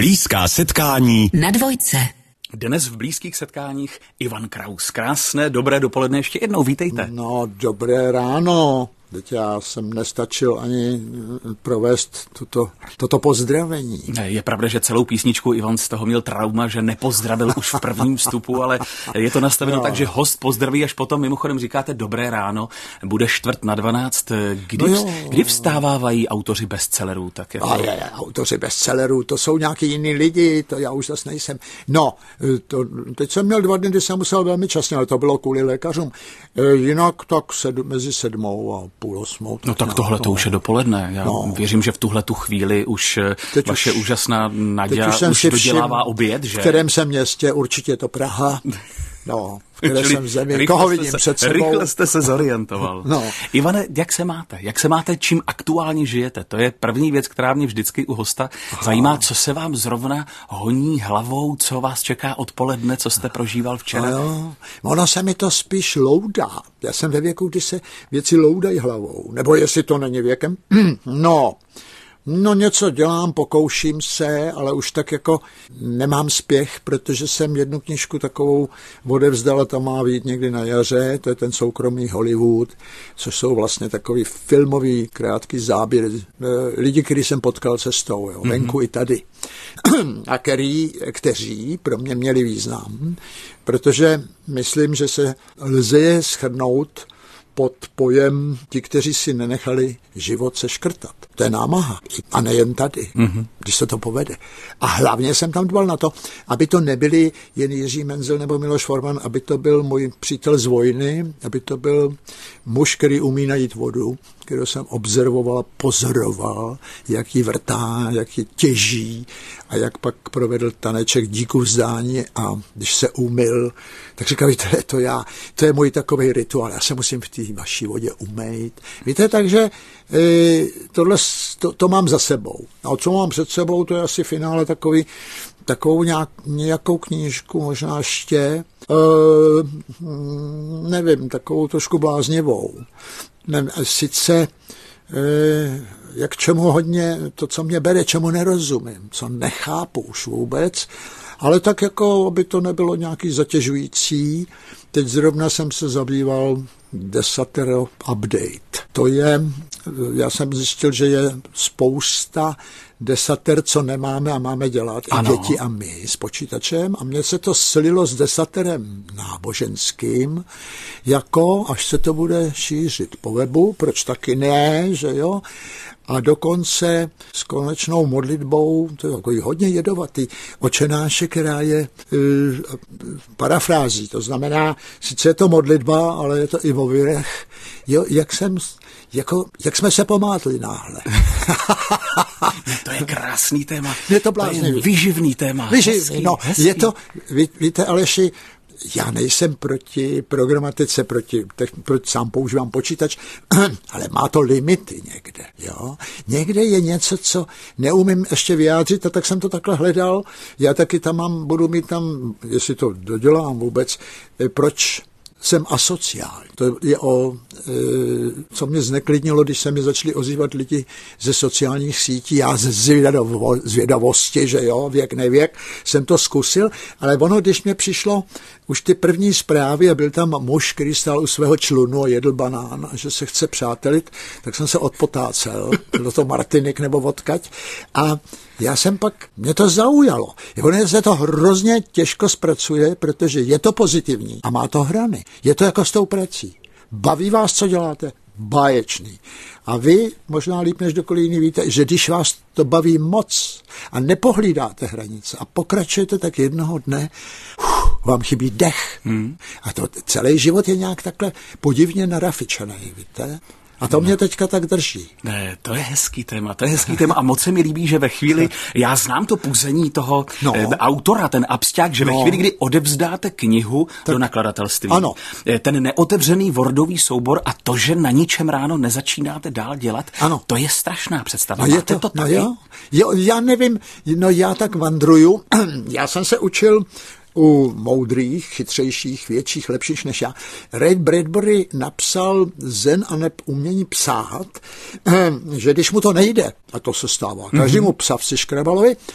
Blízká setkání na Dvojce. Dnes v blízkých setkáních Ivan Kraus. Krásné, dobré dopoledne ještě jednou, vítejte. No, dobré ráno. Teď já jsem nestačil ani provést toto pozdravení. Je pravda, že celou písničku Ivan z toho měl trauma, že nepozdravil už v prvním vstupu, ale je to nastaveno tak, že host pozdraví až potom. Mimochodem říkáte dobré ráno, bude 11:45. Kdy vstávají autoři bestsellerů? Tak jako... Autoři bestsellerů, to jsou nějaký jiný lidi, to já už zase nejsem. No, teď jsem měl 2 dny, kdy jsem musel velmi časně, ale to bylo kvůli lékařům. Jinak tak mezi 7 a 7:30. No tak tohle to už je dopoledne. Já věřím, že v tuhletu chvíli už vaše úžasná Naďa už dodělává oběd, že? V kterém jsem městě, určitě to Praha. No, v které jsem zemi, koho vidím před sebou. Rychle jste se zorientoval. No. Ivane, jak se máte? Jak se máte, čím aktuálně žijete? To je první věc, která mě vždycky u hosta zajímá, co se vám zrovna honí hlavou, co vás čeká odpoledne, co jste prožíval včera? No, ono se mi to spíš loudá. Já jsem ve věku, kdy se věci loudají hlavou. Nebo jestli to není věkem? No něco dělám, pokouším se, ale už tak jako nemám spěch, protože jsem jednu knížku takovou odevzdal a ta má vyjít někdy na jaře, to je ten soukromý Hollywood, což jsou vlastně takový filmový krátký záběr lidí, který jsem potkal cestou, jo, venku i tady. A kteří pro mě měli význam, protože myslím, že se lze je shrnout pod pojem ti, kteří si nenechali život seškrtat. To je námaha. A nejen tady, když se to povede. A hlavně jsem tam dbal na to, aby to nebyli jen Jiří Menzel nebo Miloš Forman, aby to byl můj přítel z vojny, aby to byl muž, který umí najít vodu, kterou jsem observoval, pozoroval, jak ji vrtá, jak ji těží a jak pak provedl taneček díku vzdání a když se umyl, tak říkal, víte, to je můj takový rituál, já se musím v té vaší vodě umýt. Víte, takže to mám za sebou. A co mám před sebou, to je asi finále takovou nějakou knížku, možná ještě, nevím, takovou trošku bláznivou. Sice jak čemu hodně, to, co mě bere, čemu nerozumím, co nechápu už vůbec, ale tak jako, aby to nebylo nějaký zatěžující. Teď zrovna jsem se zabýval Desatero Update. To je, já jsem zjistil, že je spousta desater, co nemáme a máme dělat, i děti a my s počítačem. A mně se to slilo s desaterem náboženským, jako až se to bude šířit po webu, proč taky ne, že jo? A dokonce s konečnou modlitbou, to je takový hodně jedovatý, Otčenáše, která je parafrází. To znamená, sice je to modlitba, ale je to i o vyrech. Jo, jak jsme se pomátli náhle. To je krásný téma. Je to bláznivý. To je vyživný téma. Vyživný, hezký. Je to, víte, Aleši, já nejsem proti programatice, proč sám používám počítač, ale má to limity někde. Jo? Někde je něco, co neumím ještě vyjádřit, a tak jsem to takhle hledal. Já taky tam budu mít tam, jestli to dodělám vůbec, proč jsem asociální. To je co mě zneklidnilo, když se mi začali ozývat lidi ze sociálních sítí. Já ze zvědavosti, že jo, věk nevěk, jsem to zkusil, ale ono, když mě přišlo už ty první zprávy a byl tam muž, který stál u svého člunu a jedl banán a že se chce přátelit, tak jsem se odpotácel. Bylo to Martinik nebo odkaď. A já jsem pak, mě to zaujalo. Ono se to hrozně těžko zpracuje, protože je to pozitivní a má to hrany. Je to jako s tou prací. Baví vás, co děláte? Báječný. A vy, možná líp než kdokoliv jiný, víte, že když vás to baví moc a nepohlídáte hranice a pokračujete, tak jednoho dne vám chybí dech. A to celý život je nějak takhle podivně narafičený, víte? A to mě teďka tak drží. Ne, to je hezký téma a moc se mi líbí, že ve chvíli, já znám to puzení toho autora, ten abstrakt, že ve chvíli, kdy odevzdáte knihu do nakladatelství, ten neotevřený wordový soubor a to, že na ničem ráno nezačínáte dál dělat, to je strašná představa. No je to taky? Jo, já nevím, já tak vandruju, já jsem se učil u moudrých, chytřejších, větších, lepších než já. Ray Bradbury napsal Zen a umění psát, že když mu to nejde, a to se stává každému psavci škrabalovi,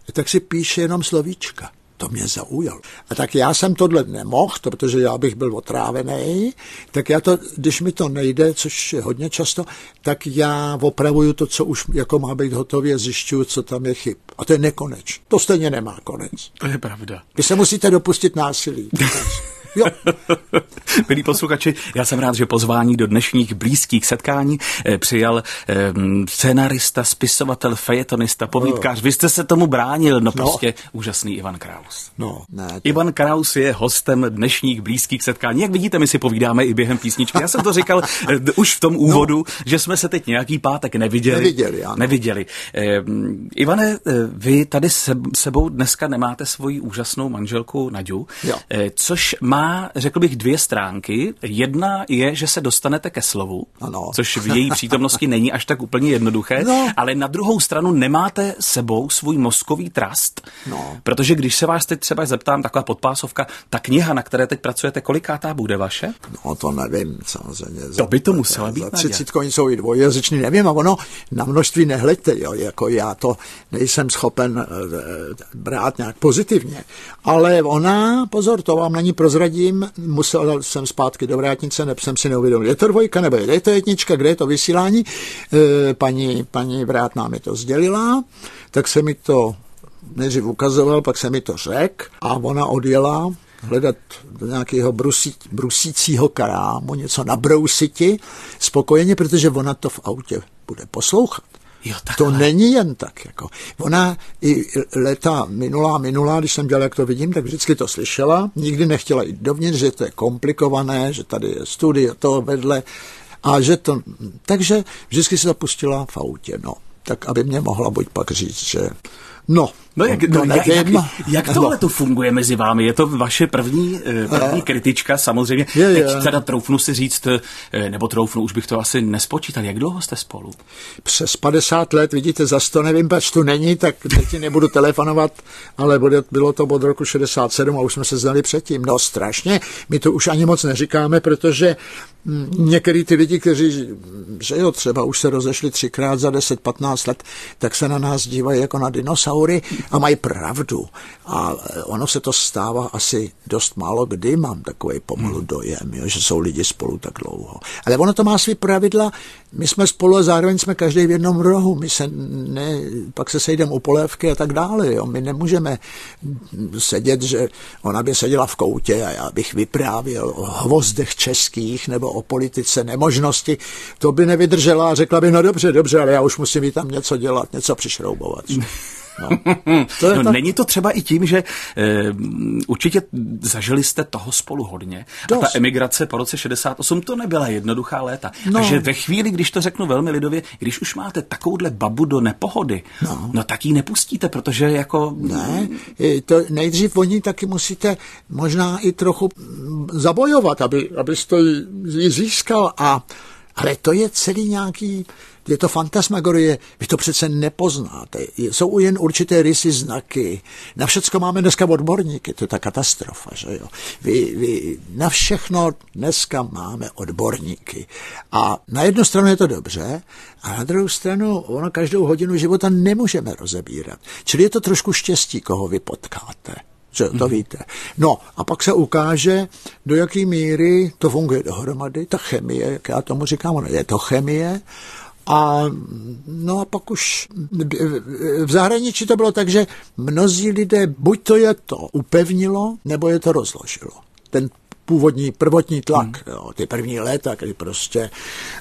tak si píše jenom slovíčka. To mě zaujalo. A tak já jsem tohle nemohl, protože já bych byl otrávený, tak já to, když mi to nejde, což je hodně často, tak já opravuju to, co už jako má být hotově, zjišťuju, co tam je chyb. A to je nekonec. To stejně nemá konec. To je pravda. Vy se musíte dopustit násilí. Jo. Milí posluchači, já jsem rád, že pozvání do dnešních blízkých setkání přijal scénarista, spisovatel, fejetonista, povídkář. Vy jste se tomu bránil, prostě úžasný Ivan Kraus. Ivan Kraus je hostem dnešních blízkých setkání. Jak vidíte, my si povídáme i během písničky. Já jsem to říkal už v tom úvodu, že jsme se teď nějaký pátek neviděli. Ivane, vy tady sebou dneska nemáte svoji úžasnou manželku Naďu, což má, řekl bych, dvě stránky. Jedna je, že se dostanete ke slovu, což v její přítomnosti není až tak úplně jednoduché, ale na druhou stranu nemáte sebou svůj mozkový trast, protože když se vás teď třeba zeptám, taková podpásovka, ta kniha, na které teď pracujete, kolikátá bude vaše? No to nevím, samozřejmě. To by to musela být. Za 30 jsou i dvojjazyční, nevím, a ono na množství nehleďte, jako já to nejsem schopen brát nějak pozitivně, ale ona, pozor, to vám není prozradím, musel jsem zpátky do vrátnice, jsem si neuvědomil, je to dvojka nebo je to jednička, kde je to vysílání, paní Vrátná mi to sdělila, tak se mi to nejdřív ukazoval, pak se mi to řekl a ona odjela hledat do nějakého brusícího krámu, něco nabrousiti spokojeně, protože ona to v autě bude poslouchat. Jo, to není jen tak. Jako. Ona i léta minulá, když jsem dělal, jak to vidím, tak vždycky to slyšela. Nikdy nechtěla jít dovnitř, že to je komplikované, že tady je studio, to vedle. A že to... Takže vždycky se to pustila v autě. Tak aby mě mohla buď pak říct, že... Jak tohle to funguje mezi vámi? Je to vaše první kritička, samozřejmě. Teď teda troufnu si říct, nebo už bych to asi nespočítal. Jak dlouho jste spolu? Přes 50 let, vidíte, zas to nevím, pač tu není, tak teď nebudu telefonovat, ale bylo to od roku 67 a už jsme se znali předtím. Strašně, my to už ani moc neříkáme, protože některý ty lidi, kteří, že třeba už se rozešli 3krát za 10-15 let, tak se na nás dívají jako na dinosaury a mají pravdu. A ono se to stává asi dost málo kdy, mám takový pomalu dojem, že jsou lidi spolu tak dlouho. Ale ono to má svý pravidla, my jsme spolu a zároveň jsme každý v jednom rohu, pak se sejdeme u polévky a tak dále. My nemůžeme sedět, že ona by seděla v koutě a já bych vyprávěl o hvozdech českých nebo o politice nemožnosti. To by nevydržela a řekla by, dobře, ale já už musím jít tam něco dělat, něco přišroubovat. Není to třeba i tím, že určitě zažili jste toho spolu hodně a ta emigrace po roce 68 to nebyla jednoduchá léta. A že ve chvíli, když to řeknu velmi lidově, když už máte takovouhle babu do nepohody, tak ji nepustíte, protože jako... Ne, to nejdřív oni taky musíte možná i trochu zabojovat, abyste ji získal ale to je celý nějaký... Je to fantasmagorie, vy to přece nepoznáte. Jsou jen určité rysy, znaky. Na všecko máme dneska odborníky, to je ta katastrofa, že jo. Vy na všechno dneska máme odborníky. A na jednu stranu je to dobře, a na druhou stranu ono každou hodinu života nemůžeme rozebírat. Čili je to trošku štěstí, koho vy potkáte. Že to víte. A pak se ukáže, do jaké míry to funguje dohromady, ta chemie, jak já tomu říkám, je to chemie. A pak už v zahraničí to bylo tak, že mnozí lidé buď to je to upevnilo, nebo je to rozložilo. Ten prvotní tlak, ty první léta, kdy prostě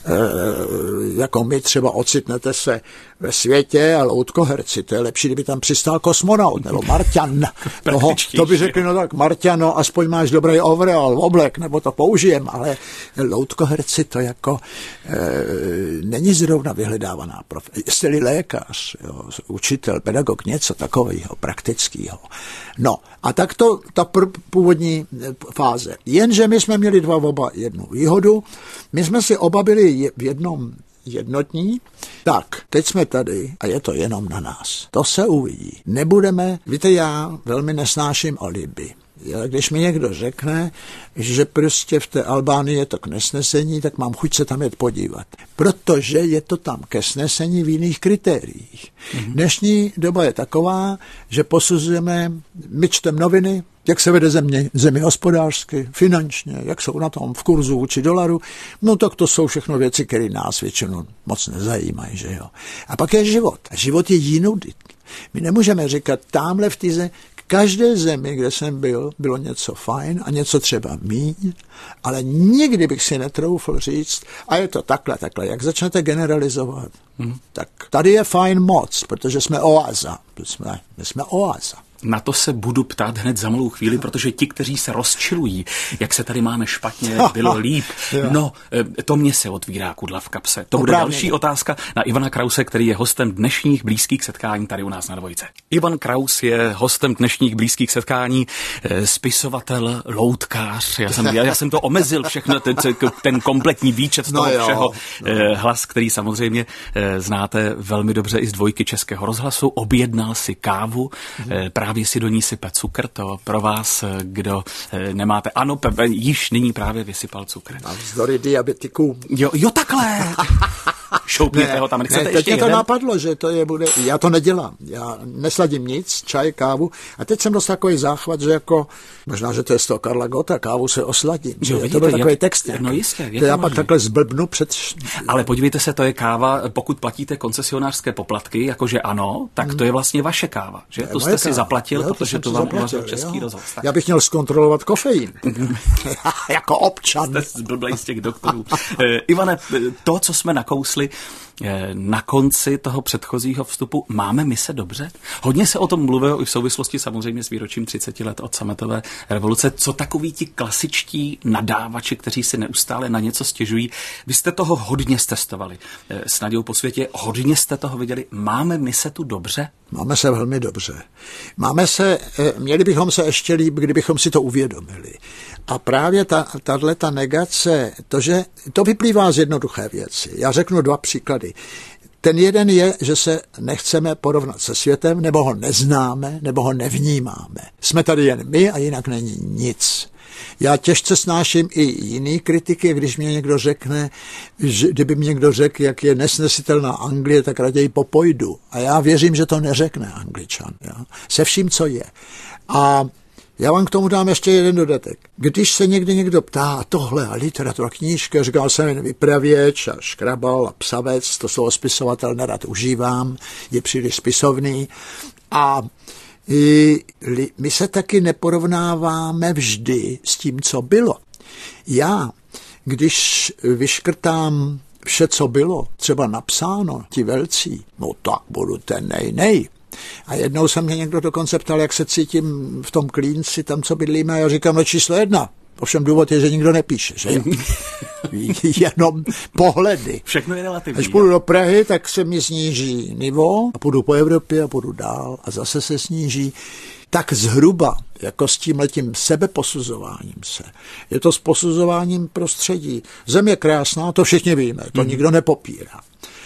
jako my třeba ocitnete se ve světě a loutkoherci, to je lepší, kdyby tam přistál kosmonaut nebo Marťan. To by řekli, Marťan, aspoň máš dobrý overall, oblek, nebo to použijem, ale loutkoherci to jako není zrovna vyhledávaná profese. Jste-li lékař, učitel, pedagog, něco takového praktického. A tak to ta původní fáze. Jenže my jsme měli oba jednu výhodu, my jsme si oba byli v jednom jednotní, tak teď jsme tady a je to jenom na nás. To se uvidí. Nebudeme, víte, já velmi nesnáším alibi. Když mi někdo řekne, že prostě v té Albánii je to k nesnesení, tak mám chuť se tam jet podívat. Protože je to tam ke snesení v jiných kritériích. Dnešní doba je taková, že posuzujeme, my čtem noviny, jak se vede zemi hospodářsky, finančně, jak jsou na tom v kurzu vůči dolaru, no tak to jsou všechno věci, které nás většinou moc nezajímají, že jo. A pak je život. A život je jinudy. My nemůžeme říkat, tamhle v té každé zemi, kde jsem byl, bylo něco fajn a něco třeba míň, ale nikdy bych si netroufl říct, a je to takhle, jak začnete generalizovat, tak tady je fajn moc, protože jsme oáza. My jsme oáza. Na to se budu ptát hned za malou chvíli, protože ti, kteří se rozčilují, jak se tady máme špatně, bylo líp, no, to mě se otvírá kudla v kapse. To bude další otázka na Ivana Krause, který je hostem dnešních blízkých setkání tady u nás na Dvojce. Ivan Kraus je hostem dnešních blízkých setkání, spisovatel, loutkář. Já jsem to omezil všechno, ten kompletní výčet toho všeho. Hlas, který samozřejmě znáte velmi dobře i z Dvojky Českého rozhlasu, objednal si kávu, právě si do ní sype cukr, to pro vás, kdo nemáte. Ano, již nyní právě vysypal cukr. A vzdory diabetiků. Jo, takhle. Šoupněte ho tam, nechcete ještě teď mě to napadlo, že to bude, já to nedělám. Já nesladím nic, čaj, kávu. A teď jsem dostal takový záchvat, že jako, možná, že to je z toho Karla Gotta, kávu se osladím. To byl takový text. No jistě. To já pak takhle zblbnu před... Ale podívejte se, to je káva, pokud platíte koncesionářské poplatky, jakože ano, tak to je vlastně vaše káva. Že? To jste si zaplatil, protože to vám uvařil Český rozhlas. Já bych měl zkontrolovat kofein. Jako občan. Jste zblblej z těch doktorů. Ivane, to, co jsme nakousli na konci toho předchozího vstupu, máme my se dobře? Hodně se o tom mluvilo i v souvislosti samozřejmě s výročím 30 let od sametové revoluce. Co takoví ti klasičtí nadávači, kteří si neustále na něco stěžují? Vy jste toho hodně stestovali s Nadějou po světě, hodně jste toho viděli. Máme my se tu dobře? Máme se velmi dobře. Měli bychom se ještě líp, kdybychom si to uvědomili. A právě tato negace, to vyplývá z jednoduché věci. Já řeknu 2 příklady. Ten jeden je, že se nechceme porovnat se světem, nebo ho neznáme, nebo ho nevnímáme. Jsme tady jen my a jinak není nic. Já těžce snáším i jiný kritiky, když mě někdo řekne, že kdyby mě někdo řekl, jak je nesnesitelná Anglie, tak raději popojdu. A já věřím, že to neřekne Angličan. Ja? Se vším, co je. A já vám k tomu dám ještě jeden dodatek. Když se někdo ptá tohle a literatura, knížka, říkal jsem jen vypravěč a škrabal a psavec, to slovo spisovatel nerad užívám, je příliš spisovný. A my se taky neporovnáváme vždy s tím, co bylo. Já, když vyškrtám vše, co bylo, třeba napsáno, ti velcí, no tak budu ten nej. A jednou se mě někdo dokonce ptal, jak se cítím v tom Klínci, tam, co bydlíme, a já říkám, no číslo 1. Ovšem důvod je, že nikdo nepíše, že jo? Jenom pohledy. Všechno je relativní. Až půjdu do Prahy, tak se mi sníží nivo a půjdu po Evropě a půjdu dál a zase se sníží. Tak zhruba, jako s tímhletím sebeposuzováním se, je to s posuzováním prostředí. Zem je krásná, to všichni víme, to nikdo nepopírá.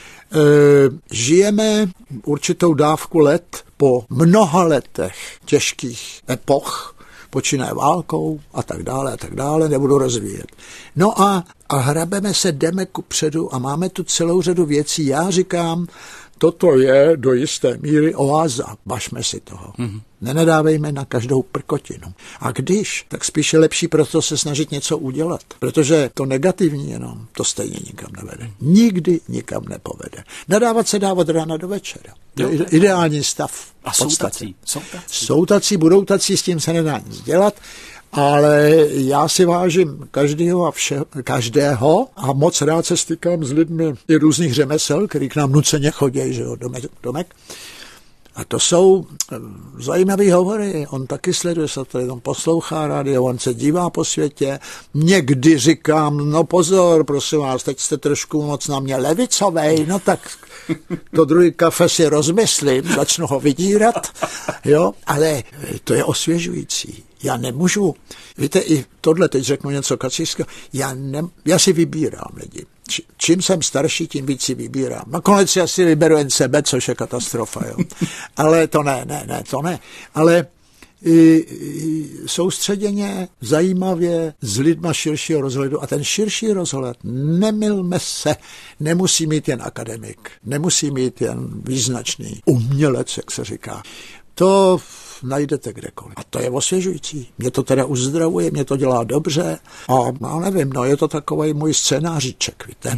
Žijeme určitou dávku let po mnoha letech těžkých epoch, počínaje válkou a tak dále, nebudu rozvíjet. No a hrabeme se, jdeme kupředu a máme tu celou řadu věcí. Já říkám, toto je do jisté míry oáza, važme si toho. Nenadávejme na každou prkotinu. A když, tak spíše lepší proto se snažit něco udělat. Protože to negativní jenom, to stejně nikam nevede. Nikdy nikam nepovede. Nadávat se dá od rána do večera. To je ideální stav. A jsou tací, budou tací, s tím se nedá nic dělat. Ale já si vážím každého a moc rád se stykám s lidmi i různých řemesel, který k nám nuceně chodí, že jo, domek. A to jsou zajímavé hovory. On taky sleduje, se tady on poslouchá rádio, on se dívá po světě. Někdy říkám, no pozor, prosím vás, teď jste trošku moc na mě levicovej, no tak to druhý kafe si rozmyslím, začnu ho vydírat, jo, ale to je osvěžující. Já nemůžu, víte, i tohle teď řeknu něco kacířského, já si vybírám lidi. Čím jsem starší, tím víc si vybírám. Nakonec si asi vyberu jen sebe, což je katastrofa, jo. Ale to ne. Ale soustředěně, zajímavě, s lidma širšího rozhledu. A ten širší rozhled, nemylme se, nemusí mít jen akademik, nemusí mít jen význačný umělec, jak se říká. To najdete kdekoliv. A to je osvěžující. Mě to teda uzdravuje, mě to dělá dobře a já nevím, no je to takový můj scénáříček, víte.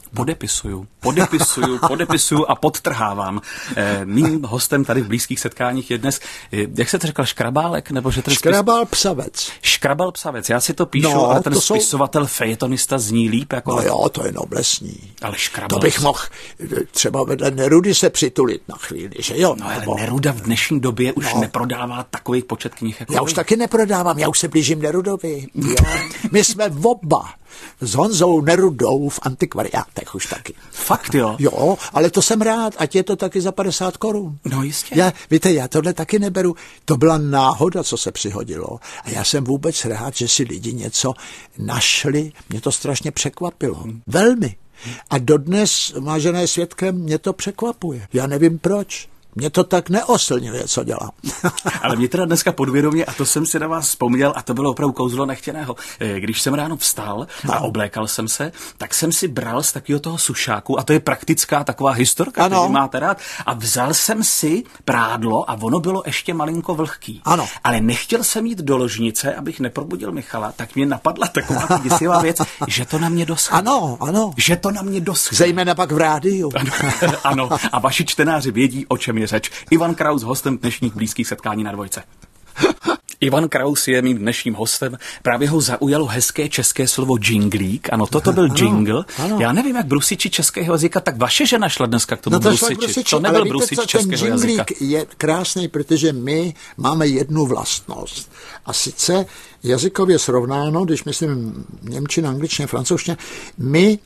Podepisuju a podtrhávám. Mým hostem tady v blízkých setkáních je dnes, jak se to řekl, Škrabálek? Nebo že Škrabal Psavec. Škrabal Psavec, já si to píšu, ale ten spisovatel, fejetonista zní líp. Jako no jo, to je noblesní. Ale Škrabal. To bych mohl třeba vedle Nerudy se přitulit na chvíli, že jo? No ale Neruda v dnešní době už neprodává takový počet knih. Jako já už taky neprodávám, já už se blížím Nerudovi. Jo. My jsme oba s Honzou Nerudou v antikvariátech už taky. Fakt jo? Jo, ale to jsem rád, ať je to taky za 50 korun. No jistě. Víte, já tohle taky neberu. To byla náhoda, co se přihodilo. A já jsem vůbec rád, že si lidi něco našli. Mě to strašně překvapilo. Velmi. A dodnes, vážené svědkem, mě to překvapuje. Já nevím proč. Mě to tak neoslňuje, co dělám. Ale mě teda dneska podvědomě, a to jsem si na vás vzpomněl, a to bylo opravdu kouzlo nechtěného. Když jsem ráno vstal a oblékal jsem se, tak jsem si bral z takového toho sušáku, a to je praktická taková historka, kterou máte rád, a vzal jsem si prádlo a ono bylo ještě malinko vlhký. Ano. Ale nechtěl jsem jít do ložnice, abych neprobudil Michala, tak mě napadla taková děsivá věc, že to na mě doschne. Ano. Že to na mě doschne. Zejména pak v rádiu. Ano. A vaši čtenáři vědí, o čem je řeč. Ivan Kraus, hostem dnešních blízkých setkání na Dvojce. Ivan Kraus je mým dnešním hostem. Právě ho zaujalo hezké české slovo džinglík. Ano, toto byl jingle. Ano. Já nevím, jak brusiči českého jazyka, tak vaše žena šla dneska k tomu brusiči. To nebyl brusič českého jazyka. Ten jinglík je krásný, protože my máme jednu vlastnost. A sice jazykově srovnáno, když myslím němčina, angličtina, francouzština, my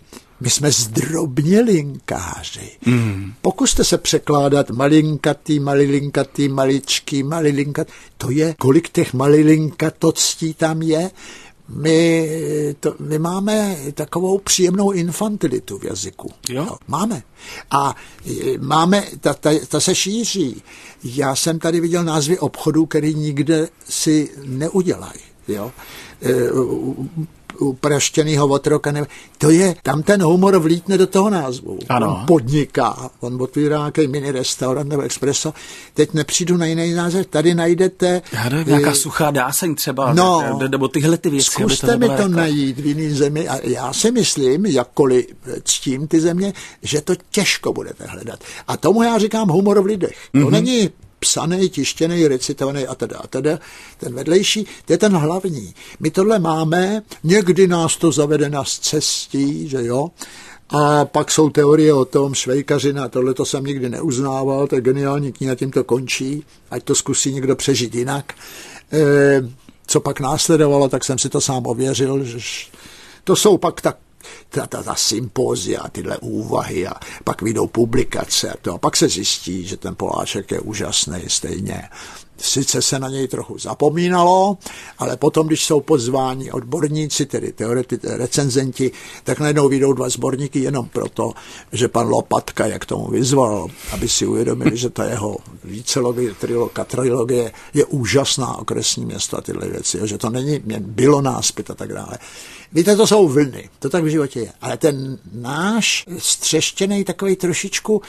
jsme zdrobnělinkáři. Pokuste se překládat malilinkatý, maličký, malilinkatý. To je, kolik těch malilinkatostí tam je. My máme takovou příjemnou infantilitu v jazyku. Jo? No, máme. A máme, ta se šíří. Já jsem tady viděl názvy obchodů, který nikde si neudělají. Jo? Upraštěnýho otroka, to je, tam ten humor vlítne do toho názvu. Ano. On podniká, on otvírá nějaký mini restaurant nebo expresso. Teď nepřijdu na jiný název, tady najdete... Nějaká suchá dáseň třeba, nebo tyhle ty věci. Zkuste mi to najít v jiný zemi a já si myslím, jakkoliv ctím ty země, že to těžko budete hledat. A tomu já říkám humor v lidech. To není psaný, tištěný, recitovaný a teda. Ten vedlejší, to je ten hlavní. My tohle máme, někdy nás to zavede na cestí, že jo, a pak jsou teorie o tom, Švejkařina, tohle to jsem nikdy neuznával, to je geniální kniha, tím to končí, ať to zkusí někdo přežít jinak. Co pak následovalo, tak jsem si to sám ověřil, že to jsou pak ta sympózia, tyhle úvahy a pak vyjdou publikace a pak se zjistí, že ten Poláček je úžasný stejně. Sice se na něj trochu zapomínalo, ale potom, když jsou pozváni odborníci, tedy recenzenti, tak najednou vyjdou 2 sborníky jenom proto, že pan Lopatka, jak tomu vyzval, aby si uvědomili, že ta jeho vícelová trilogie je úžasná, okresní město a tyhle věci, že to není bylo náspět a tak dále. Víte, to jsou vlny, to tak v životě je. Ale ten náš střeštěnej takovej trošičku,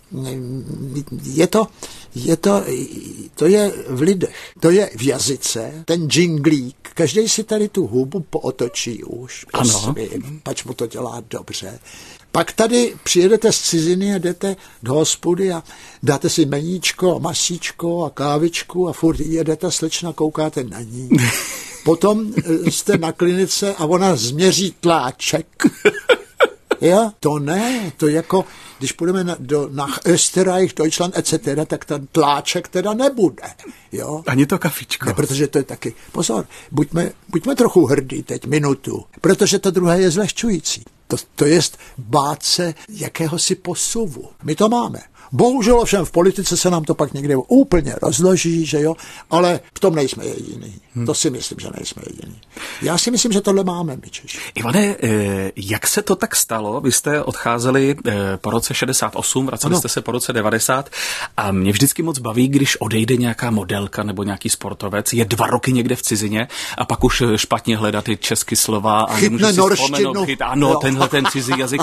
to je v lidech, to je v jazyce, ten džinglík, každý si tady tu hubu pootočí už, pač mu to dělá dobře. Pak tady přijedete z ciziny a jdete do hospody a dáte si meníčko a masíčko a kávičku a furt jedete, slečna, koukáte na ní. Potom jste na klinice a ona změří tláček. Jo? To ne, to jako, když půjdeme na Österreich, Deutschland, etc., tak ten tláček teda nebude. Jo? Ani to kafičko. Ne, protože to je taky, pozor, buďme trochu hrdí teď minutu, protože to druhé je zlehčující. To jest bát se jakéhosi posuvu. My to máme. Bohužel ovšem v politice se nám to pak někde úplně rozloží, že jo, ale v tom nejsme jediný. To si myslím, že nejsme jediný. Já si myslím, že tohle máme my Češi. Ivane, jak se to tak stalo? Vy jste odcházeli po roce 68, vraceli jste se po roce 90 a mě vždycky moc baví, když odejde nějaká modelka nebo nějaký sportovec, je 2 roky někde v cizině a pak už špatně hledá ty český slova a chytne norštinu. Tenhle ten cizí jazyk.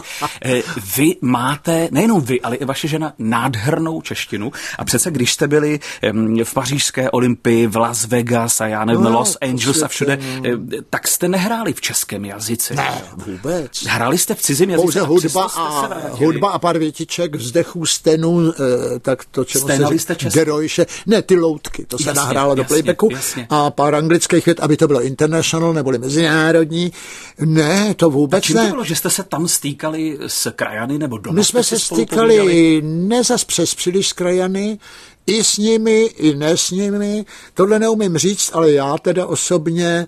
Vy máte, nejenom vy, ale i vaše žena, nádhernou češtinu a přece když jste byli v pařížské Olympii, v Las Vegas a já nevím, Los Angeles a všude, tak jste nehráli v českém jazyce. Ne, vůbec. Hráli jste v cizím jazyce. Pouze hudba a pár větiček, vzdechů, stenů, tak to, čemu se derojše. Ne, ty loutky, to se nahrálo do playbacku. A pár anglických vět, aby to bylo international, neboli mezinárodní. Ne, to vůbec ne. A čím to bylo, že jste se tam stýkali s krajany nebo doma? My jsme se stýkali ne zas přes příliš s krajany, i s nimi, i ne s nimi. Tohle neumím říct, ale já teda osobně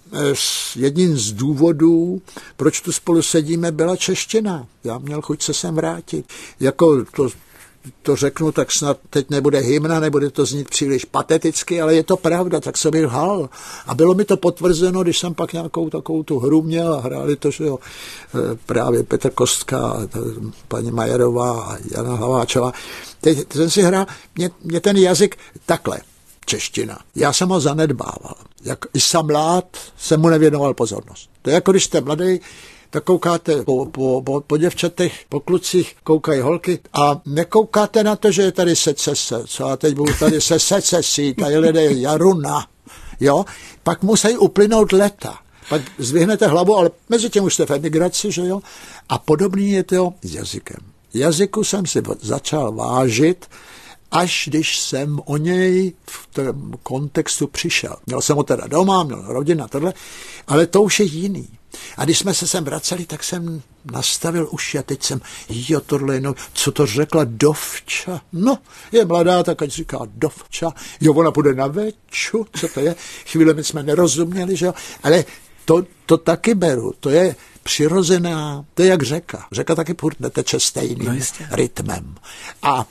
jedním z důvodů, proč tu spolu sedíme, byla čeština. Já měl chuť se sem vrátit. Jako to řeknu, tak snad teď nebude hymna, nebude to znít příliš pateticky, ale je to pravda, tak jsem lhal. A bylo mi to potvrzeno, když jsem pak nějakou takovou tu hru měl a hráli to, že jo, právě Petr Kostka, paní Majerová a Jana Hlaváčová. Teď jsem si hrál, mě ten jazyk takhle, čeština. Já jsem ho zanedbával. Jak i jsem mlád, jsem mu nevěnoval pozornost. To je jako když jste mladý, tak koukáte po děvčatech, po klucích, koukají holky a nekoukáte na to, že je tady secese, co a teď budu tady se secesí, tady lidé jaruna, jo, pak musí uplynout leta. Pak zvyhnete hlavu, ale mezi tím už jste v emigraci, že jo, a podobný je to s jazykem. Jazyku jsem si začal vážit, až když jsem o něj v tom kontextu přišel. Měl jsem ho teda doma, měl rodina, tohle, ale to už je jiný. A když jsme se sem vraceli, tak jsem nastavil uši a teď jsem, tohle, no, co to řekla Dovča? No, je mladá, tak ať říká Dovča. Jo, ona půjde na veču, co to je? Chvíli my jsme nerozuměli, že jo? Ale to taky beru, to je přirozená, to je jak řeka. Řeka taky furt neteče stejným rytmem. A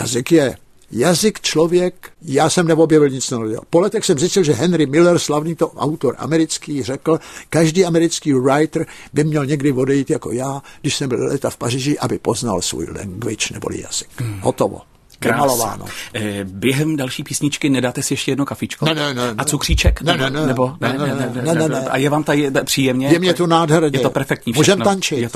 jazyk člověk, já jsem neobjevil nic nového. Po letech jsem zjistil, že Henry Miller, slavný to autor americký, řekl, každý americký writer by měl někdy odejít jako já, když jsem byl leta v Paříži, aby poznal svůj language neboli jazyk. Hotovo. Krásno. Během další písničky nedáte si ještě jedno kafičko? Ne. A cukříček? Ne. A je vám tady příjemně? Je mě tu nádherně. Je to perfektní všechno. Můžem tančit.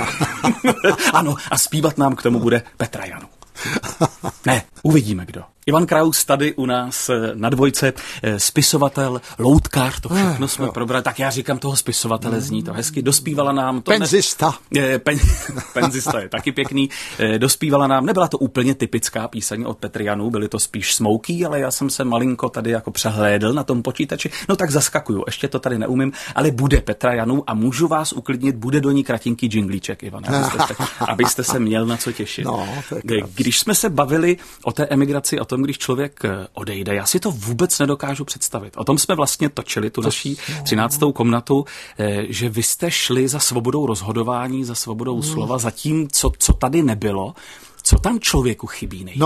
Ano, a zpívat nám k tomu bude Petra Janu. Ne, uvidíme kdo. Ivan Kraus tady u nás na Dvojce, spisovatel, loutkář, to všechno jsme probrali. Tak já říkám toho spisovatele, zní to hezky. Dospívala nám to... Penzista. Penzista je taky pěkný. Dospívala nám, nebyla to úplně typická píseň od Petry Janu, byly to spíš Smokey, ale já jsem se malinko tady jako přehlédl na tom počítači. No tak zaskakuju, ještě to tady neumím, ale bude Petra Janu a můžu vás uklidnit, bude do ní kratinký džinglíček, Ivan, abyste se měl na co těšit. No, když jsme se bavili o té emigraci, o tom, když člověk odejde, já si to vůbec nedokážu představit. O tom jsme vlastně točili tu naší 13. komnatu, že vy jste šli za svobodou rozhodování, za svobodou slova, za tím, co tady nebylo. Co tam člověku chybí nejvíc?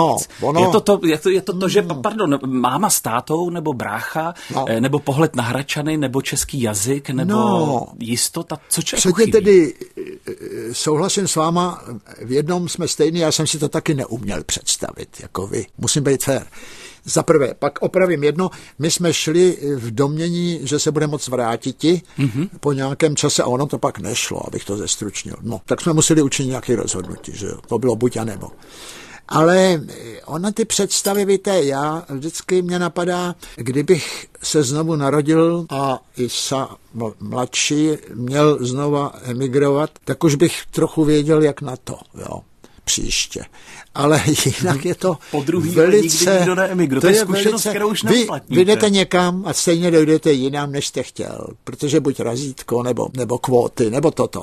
Je to to, že, máma s tátou, nebo brácha, nebo pohled na Hradčany, nebo český jazyk, nebo jistota, co člověku chybí? Tedy souhlasím s váma, v jednom jsme stejný, já jsem si to taky neuměl představit, jako vy. Musím být fér. Za prvé, pak opravím jedno, my jsme šli v domnění, že se bude moc vrátiti po nějakém čase a ono to pak nešlo, abych to zestručnil. No, tak jsme museli učinit nějaké rozhodnutí, že jo, to bylo buď a nebo. Ale ona ty představy, víte, já vždycky mě napadá, kdybych se znovu narodil a i mladší měl znova emigrovat, tak už bych trochu věděl, jak na to, jo. Příště. Ale jinak je to velice... nikdy neemigruje. To je zkušenost, kterou už neuplatníte. Vy jdete někam a stejně dojdete jinam, než jste chtěl. Protože buď razítko, nebo kvóty, nebo toto.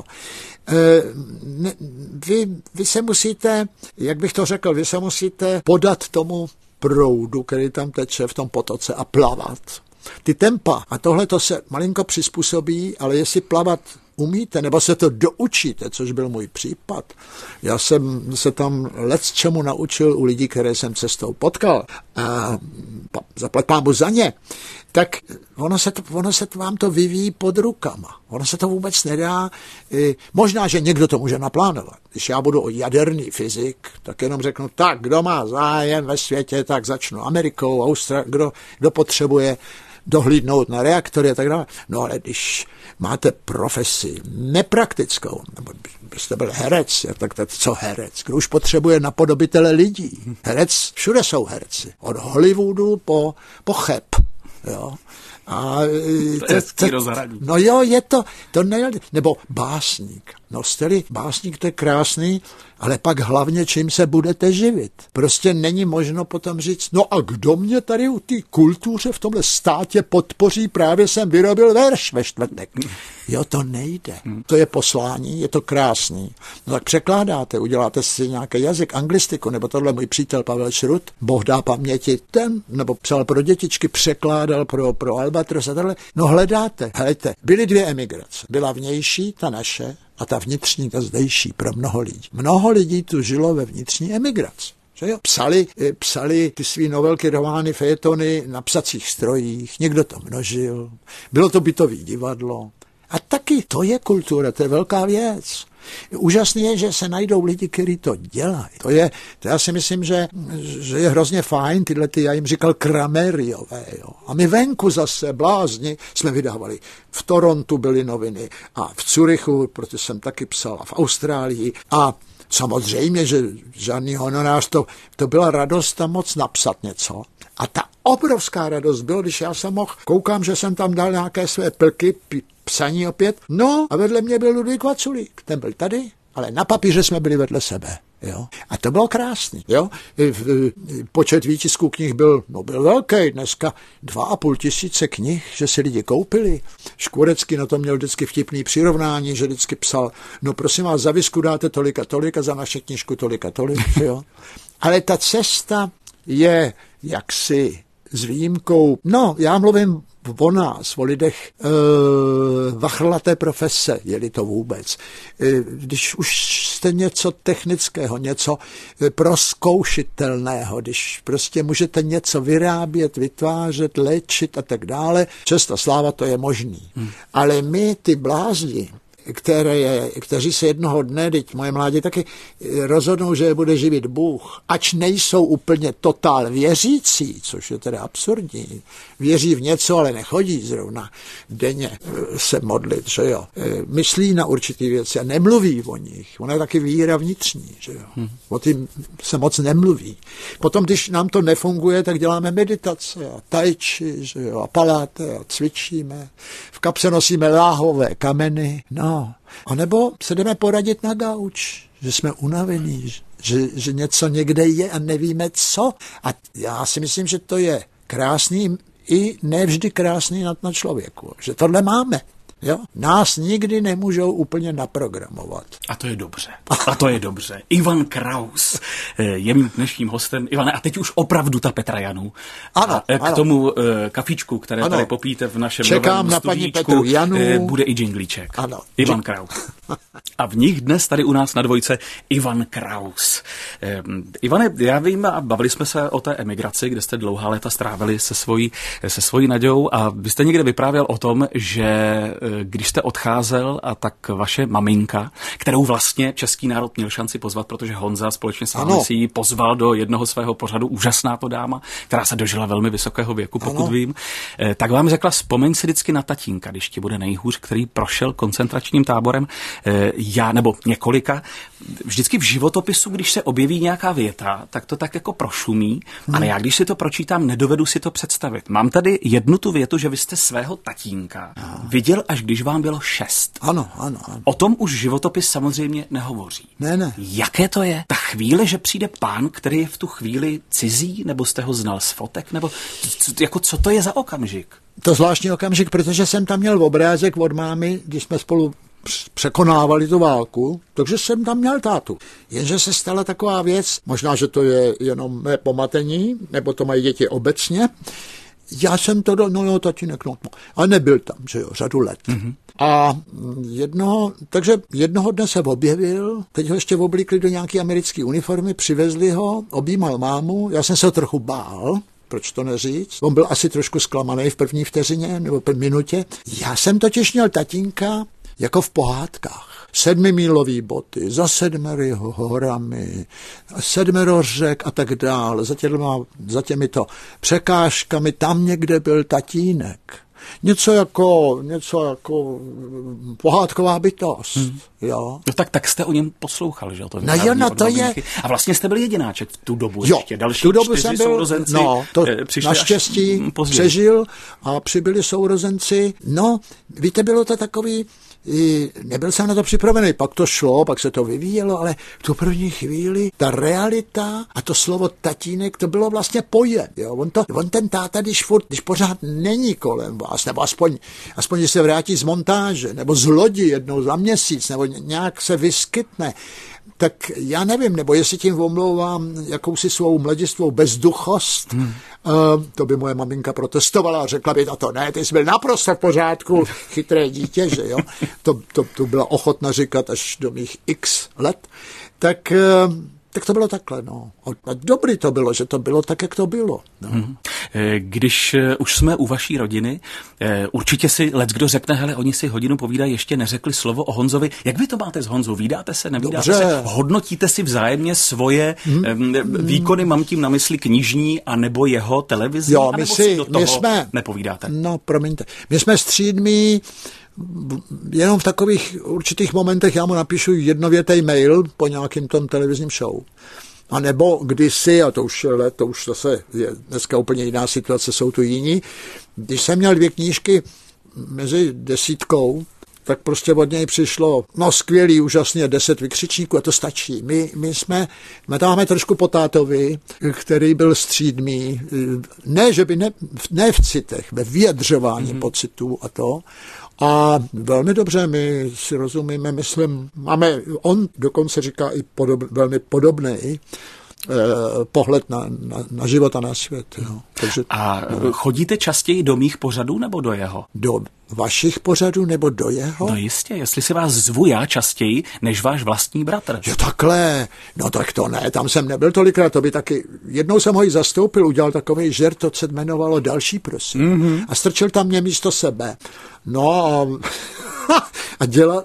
Vy se musíte, jak bych to řekl, vy se musíte podat tomu proudu, který tam teče v tom potoce a plavat. Ty tempa a tohle to se malinko přizpůsobí, ale jestli plavat umíte, nebo se to doučíte, což byl můj případ. Já jsem se tam lecčemu naučil u lidí, které jsem cestou potkal. A zaplať pámu za ně. Tak ono se vám to vyvíjí pod rukama. Ono se to vůbec nedá. Možná, že někdo to může naplánovat. Když já budu jaderný fyzik, tak jenom řeknu, tak, kdo má zájem ve světě, tak začnu Amerikou, Austrálií, kdo potřebuje dohlídnout na reaktory a tak dále. No ale když máte profesi nepraktickou, nebo byste byl herec, tak co herec? Kdo už potřebuje napodobitele lidí? Herec, všude jsou herci. Od Hollywoodu po Cheb. Jo. A to je rozhraní. No jo, je to nejde. Nebo básník. No jste-li básník, to je krásný, ale pak hlavně čím se budete živit. Prostě není možno potom říct, no a kdo mě tady u té kultuře v tomhle státě podpoří, právě jsem vyrobil verš ve čtvrtek. Jo, to nejde. To je poslání, je to krásný. No tak překládáte, uděláte si nějaký jazyk, anglistiku, nebo tohle můj přítel Pavel Šrut, Boh dá paměti, ten, nebo psal pro dětičky, překládal pro Albatros a tohle. No hledáte, helejte, byly 2 emigrace. Byla vnější, ta naše, a ta vnitřní, ta zdejší pro mnoho lidí. Mnoho lidí tu žilo ve vnitřní emigraci. Že jo? Psali ty svý novelky, romány, fejetony na psacích strojích, někdo to množil, bylo to bytový divadlo. A taky to je kultura, to je velká věc. Úžasný je, že se najdou lidi, kteří to dělají. To já si myslím, že je hrozně fajn, já jim říkal krameriové. Jo. A my venku zase, blázni, jsme vydávali. V Torontu byly noviny a v Curychu, protože jsem taky psal, a v Austrálii. A samozřejmě, že žádný honorář, to byla radost tam moc napsat něco. A ta obrovská radost byla, když já jsem koukám, že jsem tam dal nějaké své plky, psaní opět. No a vedle mě byl Ludvík Vaculík. Ten byl tady, ale na papíře jsme byli vedle sebe. Jo? A to bylo krásný. Jo? Počet výtisků knih byl velký. Dneska 2,5 000 knih, že si lidi koupili. Škvorecký na to měl vždycky vtipný přirovnání, že vždycky psal, no prosím vás, za visku dáte tolik a tolik a za naši knížku tolik a tolik. Jo? Ale ta cesta je jaksi s výjimkou, no já mluvím o nás, o lidech vachrlaté profese, je-li to vůbec. Když už jste něco technického, něco prozkoušitelného, když prostě můžete něco vyrábět, vytvářet, léčit a tak dále, čest a sláva, to je možný. Ale my, ty blázni, kteří se jednoho dne, teď moje mládí taky rozhodnou, že je bude živit Bůh, ač nejsou úplně totál věřící, což je teda absurdní. Věří v něco, ale nechodí zrovna denně se modlit, že jo. Myslí na určitý věci a nemluví o nich. Ona je taky víra vnitřní, že jo. O tím se moc nemluví. Potom, když nám to nefunguje, tak děláme meditace a tai chi, že jo, a paláte a cvičíme. V kapse nosíme láhové kameny, no. A nebo se jdeme poradit na gauč, že jsme unavení, že něco někde je a nevíme co. A já si myslím, že to je krásný i nevždy krásný na člověku, že tohle máme. Jo? Nás nikdy nemůžou úplně naprogramovat. A to je dobře. A to je dobře. Ivan Kraus je mým dnešním hostem. Ivane, a teď už opravdu ta Petra Janu. Ano, k tomu kafičku, které tady popíte v našem novém na paní Petru Janu. Bude i džinglíček. Ano. Ivan Kraus. A v nich dnes tady u nás na dvojce Ivan Kraus. Ivane, já vím, a bavili jsme se o té emigraci, kde jste dlouhá léta strávili se svojí Naďou, a vy jste někde vyprávěl o tom, že když jste odcházel, a tak vaše maminka, kterou vlastně český národ měl šanci pozvat, protože Honza společně s vámi si ji pozval do jednoho svého pořadu, úžasná to dáma, která se dožila velmi vysokého věku, pokud vím, tak vám řekla, vzpomeň si vždycky na tatínka, když ti bude nejhůř, který prošel koncentračním táborem, já nebo několika. Vždycky v životopisu, když se objeví nějaká věta, tak to tak jako prošumí, ale já když si to pročítám, nedovedu si to představit. Mám tady jednu tu větu, že vy jste svého tatínka viděl, až když vám bylo 6. Ano. O tom už životopis samozřejmě nehovoří. Ne. Jaké to je? Ta chvíle, že přijde pán, který je v tu chvíli cizí, nebo jste ho znal z fotek, nebo co to je za okamžik? To zvláštní okamžik, protože jsem tam měl obrázek od mámy, když jsme spolu překonávali tu válku, takže jsem tam měl tátu. Jenže se stala taková věc, možná, že to je jenom mé pomatení, nebo to mají děti obecně. Já jsem to tatínek, a nebyl tam, že jo, řadu let. A jednoho dne se objevil, teď ho ještě oblíkli do nějaké americké uniformy, přivezli ho, objímal mámu, já jsem se ho trochu bál, proč to neříct? On byl asi trošku zklamaný v první vteřině nebo minutě. Já jsem totiž měl tatínka jako v pohádkách. 7mílové boty, za 7 horami, 7 řek a tak dále. Za těmito překážkami tam někde byl tatínek. Něco jako pohádková bytost. Jo. No tak jste o něm poslouchal, že? To je. A vlastně jste byl jedináček v tu dobu jo, ještě. Další tu dobu 4 jsem byl, sourozenci naštěstí přežil a přibyli sourozenci. No, víte, bylo to takový, nebyl jsem na to připravený, pak to šlo, pak se to vyvíjelo, ale v tu první chvíli ta realita a to slovo tatínek, to bylo vlastně pojem. Jo? On ten táta, když pořád není kolem vás, nebo aspoň když se vrátí z montáže, nebo z lodi jednou za měsíc, nebo nějak se vyskytne, tak já nevím, nebo jestli tím omlouvám jakousi svou mladistvou bezduchost, to by moje maminka protestovala a řekla by na to, ne, ty jsi byl naprosto v pořádku, chytré dítě, že jo, to byla ochotna říkat až do mých x let, tak to bylo takhle, no. A dobrý to bylo, že to bylo tak, jak to bylo. No. Když už jsme u vaší rodiny, určitě si leckdo řekne, hele, oni si hodinu povídají, ještě neřekli slovo o Honzovi. Jak vy to máte s Honzou? Vídáte se, nevídáte se? Hodnotíte si vzájemně svoje výkony, mám tím na mysli knižní, anebo jeho televizi? Jo, my jsme nepovídáte? No, promiňte. My jsme střídmí, jenom v takových určitých momentech já mu napíšu jednovětej mail po nějakým tom televizním show. A nebo kdysi, a to už zase je dneska úplně jiná situace, jsou tu jiní, když jsem měl 2 knížky mezi 10, tak prostě od něj přišlo, no skvělý, úžasně 10 vykřičníků a to stačí. My tam máme trošku po tátovi, který byl střídmý, ne, že by ne v citech, ve vyjadřování pocitů a to. A velmi dobře, my si rozumíme, myslím, on dokonce říká i velmi podobný pohled na život a na svět. Jo. Takže, chodíte častěji do mých pořadů nebo do jeho? Do vašich pořadů nebo do jeho? No jistě, jestli si vás zvu já častěji, než váš vlastní bratr. Jo, takhle, no tak to ne, tam jsem nebyl tolikrát, to by taky, jednou jsem ho i zastoupil, udělal takovej žert, to se jmenovalo Další, prosím, a strčil tam mě místo sebe. No a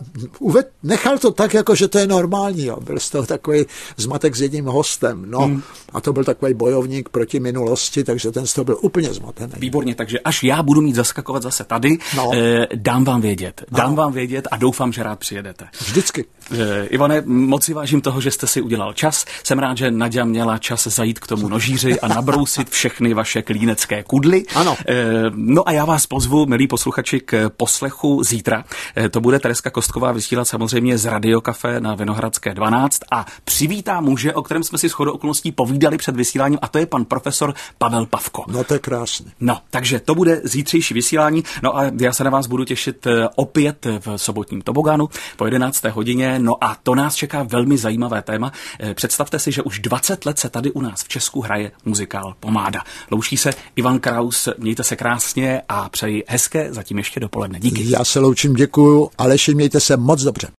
nechal to tak, jako že to je normální, jo. Byl z toho takový zmatek s jedním hostem, no. A to byl takový bojovník proti minulosti, takže ten z toho byl úplně zmatený. Výborně, takže až já budu mít zaskakovat zase tady, dám vám vědět a doufám, že rád přijedete. Vždycky. Ivane, moc si vážím toho, že jste si udělal čas. Jsem rád, že Naďa měla čas zajít k tomu nožíři a nabrousit všechny vaše klínecké kudly. Ano. No a já vás pozvu, milí posluchači, k poslechu zítra. To bude Tereska Kostková vysílat samozřejmě z Radiokafé na Vinohradské 12 a přivítá muže, o kterém jsme si shodou okolností povídali před vysíláním, a to je pan profesor Pavel Pavko. No to je krásný. No, takže to bude zítřejší vysílání. No a já se na vás budu těšit opět v sobotním tobogánu po 11. hodině. No a to nás čeká velmi zajímavé téma. Představte si, že už 20 let se tady u nás v Česku hraje muzikál Pomáda. Loučí se Ivan Kraus, mějte se krásně a přeji hezké zatím ještě dopoledne. Díky. Já se loučím, děkuju, Aleši, mějte se moc dobře.